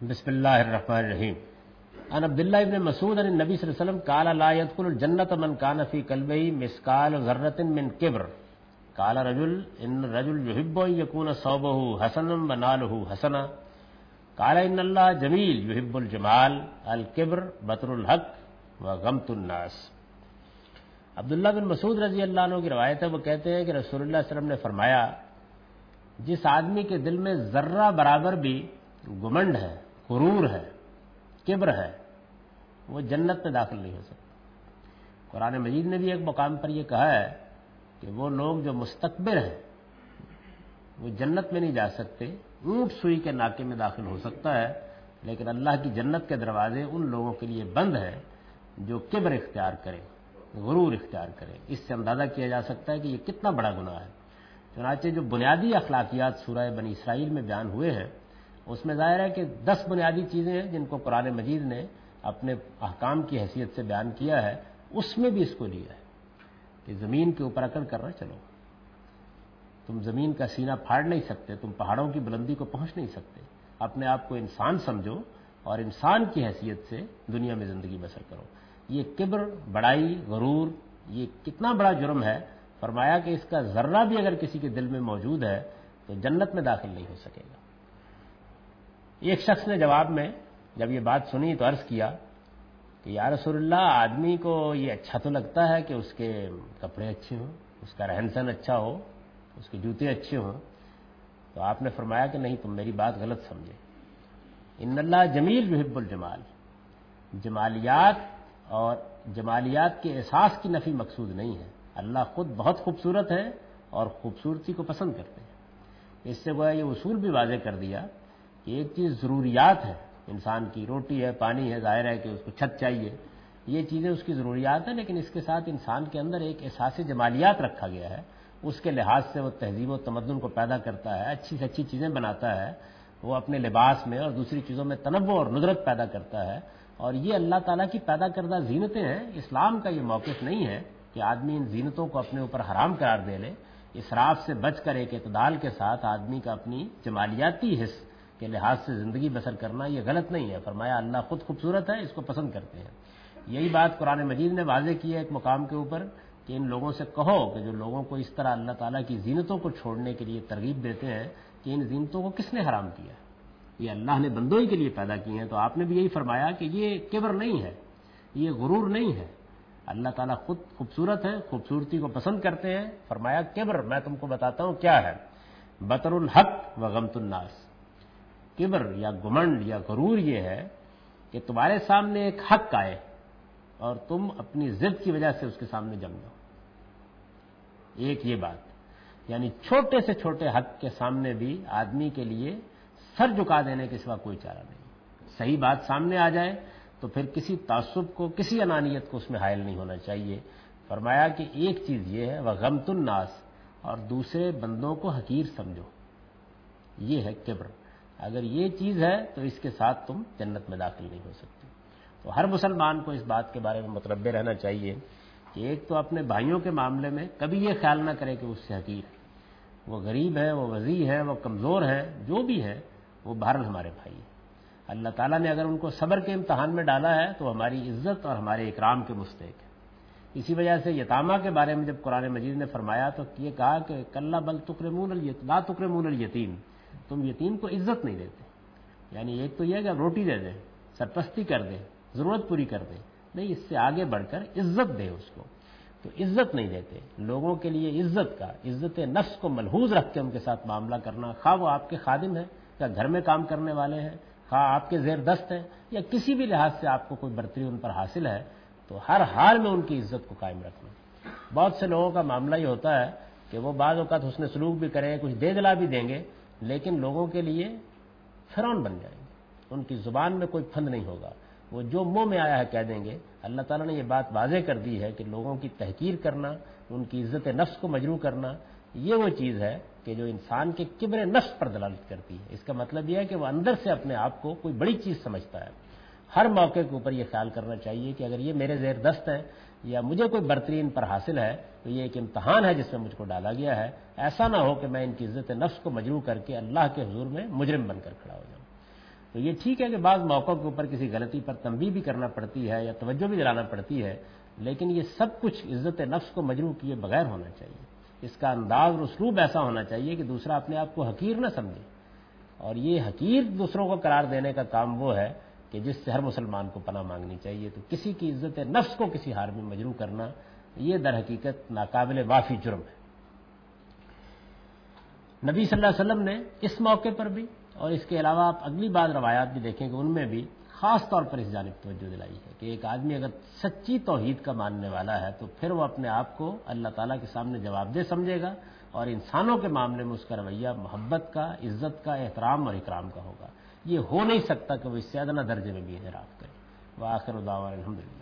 بسم اللہ الرحمن الرحیم عن عبداللہ ابن مسعود عن النبی صلی اللہ علیہ وسلم قال لا يدخل الجنة من كان في قلبه مثقال ذرة من كبر قال رجل ان الرجل يحب ان يكون ثوبه حسنا وناله حسنا قال ان اللہ جمیل يحب الجمال الكبر بطر الحق وغمط الناس۔ عبداللہ بن مسعود رضی اللہ عنہ کی روایت ہے، وہ کہتے ہیں کہ رسول اللہ صلی اللہ علیہ وسلم نے فرمایا، جس آدمی کے دل میں ذرہ برابر بھی گمنڈ ہے، غرور ہے، کبر ہے، وہ جنت میں داخل نہیں ہو سکتا۔ قرآن مجید نے بھی ایک مقام پر یہ کہا ہے کہ وہ لوگ جو مستکبر ہیں وہ جنت میں نہیں جا سکتے، اونٹ سوئی کے ناکے میں داخل ہو سکتا ہے، لیکن اللہ کی جنت کے دروازے ان لوگوں کے لیے بند ہیں جو کبر اختیار کریں، غرور اختیار کریں۔ اس سے اندازہ کیا جا سکتا ہے کہ یہ کتنا بڑا گناہ ہے۔ چنانچہ جو بنیادی اخلاقیات سورہ بنی اسرائیل میں بیان ہوئے ہیں، اس میں ظاہر ہے کہ 10 بنیادی چیزیں ہیں جن کو قرآن مجید نے اپنے احکام کی حیثیت سے بیان کیا ہے، اس میں بھی اس کو لیا ہے کہ زمین کے اوپر اکڑ کر نہ چلو، تم زمین کا سینہ پھاڑ نہیں سکتے، تم پہاڑوں کی بلندی کو پہنچ نہیں سکتے، اپنے آپ کو انسان سمجھو اور انسان کی حیثیت سے دنیا میں زندگی بسر کرو۔ یہ کبر، بڑائی، غرور، یہ کتنا بڑا جرم ہے، فرمایا کہ اس کا ذرہ بھی اگر کسی کے دل میں موجود ہے تو جنت میں داخل نہیں ہو سکے گا۔ ایک شخص نے جواب میں جب یہ بات سنی تو عرض کیا کہ یا رسول اللہ، آدمی کو یہ اچھا تو لگتا ہے کہ اس کے کپڑے اچھے ہوں، اس کا رہن سہن اچھا ہو، اس کے جوتے اچھے ہوں، تو آپ نے فرمایا کہ نہیں، تم میری بات غلط سمجھے۔ ان اللہ جمیل یحب الجمال، جمالیات اور جمالیات کے احساس کی نفی مقصود نہیں ہے، اللہ خود بہت خوبصورت ہے اور خوبصورتی کو پسند کرتے ہیں۔ اس سے وہ یہ اصول بھی واضح کر دیا کہ ایک چیز ضروریات ہے انسان کی، روٹی ہے، پانی ہے، ظاہر ہے کہ اس کو چھت چاہیے، یہ چیزیں اس کی ضروریات ہیں، لیکن اس کے ساتھ انسان کے اندر ایک احساس جمالیات رکھا گیا ہے، اس کے لحاظ سے وہ تہذیب و تمدن کو پیدا کرتا ہے، اچھی سے اچھی چیزیں بناتا ہے، وہ اپنے لباس میں اور دوسری چیزوں میں تنوع اور ندرت پیدا کرتا ہے، اور یہ اللہ تعالیٰ کی پیدا کردہ زینتیں ہیں۔ اسلام کا یہ موقف نہیں ہے کہ آدمی ان زینتوں کو اپنے اوپر حرام قرار دے لے۔ اسراف سے بچ کر ایک اعتدال کے ساتھ آدمی کا اپنی جمالیاتی حص کے لحاظ سے زندگی بسر کرنا یہ غلط نہیں ہے۔ فرمایا اللہ خود خوبصورت ہے، اس کو پسند کرتے ہیں۔ یہی بات قرآن مجید نے واضح کی ہے ایک مقام کے اوپر کہ ان لوگوں سے کہو کہ جو لوگوں کو اس طرح اللہ تعالیٰ کی زینتوں کو چھوڑنے کے لیے ترغیب دیتے ہیں کہ ان زینتوں کو کس نے حرام کیا ہے، یہ اللہ نے بندوں ہی کے لیے پیدا کی ہیں، تو آپ نے بھی یہی فرمایا کہ یہ کبر نہیں ہے، یہ غرور نہیں ہے، اللہ تعالیٰ خود خوبصورت ہے، خوبصورتی کو پسند کرتے ہیں۔ فرمایا کبر میں تم کو بتاتا ہوں کیا ہے، بطر الحق و غمط الناس۔ کبر یا گمنڈ یا غرور یہ ہے کہ تمہارے سامنے ایک حق آئے اور تم اپنی ضد کی وجہ سے اس کے سامنے جم جاؤ۔ ایک یہ بات، یعنی چھوٹے سے چھوٹے حق کے سامنے بھی آدمی کے لیے سر جھکا دینے کے سوا کوئی چارہ نہیں۔ صحیح بات سامنے آ جائے تو پھر کسی تعصب کو، کسی انانیت کو اس میں حائل نہیں ہونا چاہیے۔ فرمایا کہ ایک چیز یہ ہے وغمط الناس، اور دوسرے بندوں کو حقیر سمجھو، یہ ہے کبر۔ اگر یہ چیز ہے تو اس کے ساتھ تم جنت میں داخل نہیں ہو سکتے۔ تو ہر مسلمان کو اس بات کے بارے میں متنبہ رہنا چاہیے کہ ایک تو اپنے بھائیوں کے معاملے میں کبھی یہ خیال نہ کرے کہ اس سے حقیر ہے، وہ غریب ہے، وہ وضیع ہے، وہ کمزور ہے، جو بھی ہے وہ بہرحال ہمارے بھائی ہیں۔ اللہ تعالیٰ نے اگر ان کو صبر کے امتحان میں ڈالا ہے تو ہماری عزت اور ہمارے اکرام کے مستحق ہے۔ اسی وجہ سے یتامہ کے بارے میں جب قرآن مجید نے فرمایا تو یہ کہا کہ کلا بل لا تکرمون الیتیم، تم یتیم کو عزت نہیں دیتے۔ یعنی ایک تو یہ کہ روٹی دے دیں، سرپرستی کر دیں، ضرورت پوری کر دیں، نہیں، اس سے آگے بڑھ کر عزت دے اس کو، تو عزت نہیں دیتے۔ لوگوں کے لیے عزت نفس کو ملحوظ رکھ کے ان کے ساتھ معاملہ کرنا، خواہ وہ آپ کے خادم ہیں یا گھر میں کام کرنے والے ہیں، خواہ آپ کے زیر دست ہیں یا کسی بھی لحاظ سے آپ کو کوئی برتری ان پر حاصل ہے، تو ہر حال میں ان کی عزت کو قائم رکھنا۔ بہت سے لوگوں کا معاملہ یہ ہوتا ہے کہ وہ بعض اوقات حسن سلوک بھی کریں، کچھ دے دلا بھی دیں گے، لیکن لوگوں کے لیے فرعون بن جائیں گے، ان کی زبان میں کوئی پھند نہیں ہوگا، وہ جو منہ میں آیا ہے کہہ دیں گے۔ اللہ تعالیٰ نے یہ بات واضح کر دی ہے کہ لوگوں کی تحقیر کرنا، ان کی عزت نفس کو مجروح کرنا، یہ وہ چیز ہے کہ جو انسان کے کبر نفس پر دلالت کرتی ہے۔ اس کا مطلب یہ ہے کہ وہ اندر سے اپنے آپ کو کوئی بڑی چیز سمجھتا ہے۔ ہر موقع کے اوپر یہ خیال کرنا چاہیے کہ اگر یہ میرے زیر دست ہے یا مجھے کوئی برتری ان پر حاصل ہے تو یہ ایک امتحان ہے جس میں مجھ کو ڈالا گیا ہے، ایسا نہ ہو کہ میں ان کی عزت نفس کو مجروح کر کے اللہ کے حضور میں مجرم بن کر کھڑا ہو جاؤں۔ تو یہ ٹھیک ہے کہ بعض موقعوں کے اوپر کسی غلطی پر تنبیہ بھی کرنا پڑتی ہے یا توجہ بھی دلانا پڑتی ہے، لیکن یہ سب کچھ عزت نفس کو مجروح کیے بغیر ہونا چاہیے. اس کا انداز اور اسلوب ایسا ہونا چاہیے کہ دوسرا اپنے آپ کو حقیر نہ سمجھے، اور یہ حقیر دوسروں کو قرار دینے کا کام وہ ہے کہ جس سے ہر مسلمان کو پناہ مانگنی چاہیے. تو کسی کی عزت نفس کو کسی حال میں مجروح کرنا یہ در حقیقت ناقابل معافی جرم ہے. نبی صلی اللہ علیہ وسلم نے اس موقع پر بھی اور اس کے علاوہ آپ اگلی بعض روایات بھی دیکھیں کہ ان میں بھی خاص طور پر اس جانب توجہ دلائی ہے کہ ایک آدمی اگر سچی توحید کا ماننے والا ہے تو پھر وہ اپنے آپ کو اللہ تعالیٰ کے سامنے جواب دہ سمجھے گا، اور انسانوں کے معاملے میں اس کا رویہ محبت کا، عزت کا، احترام اور اکرام کا ہوگا. یہ ہو نہیں سکتا کہ وہ اس سے ادنیٰ درجے میں بھی انحراف کرے. وآخر دعوانا الحمدللہ.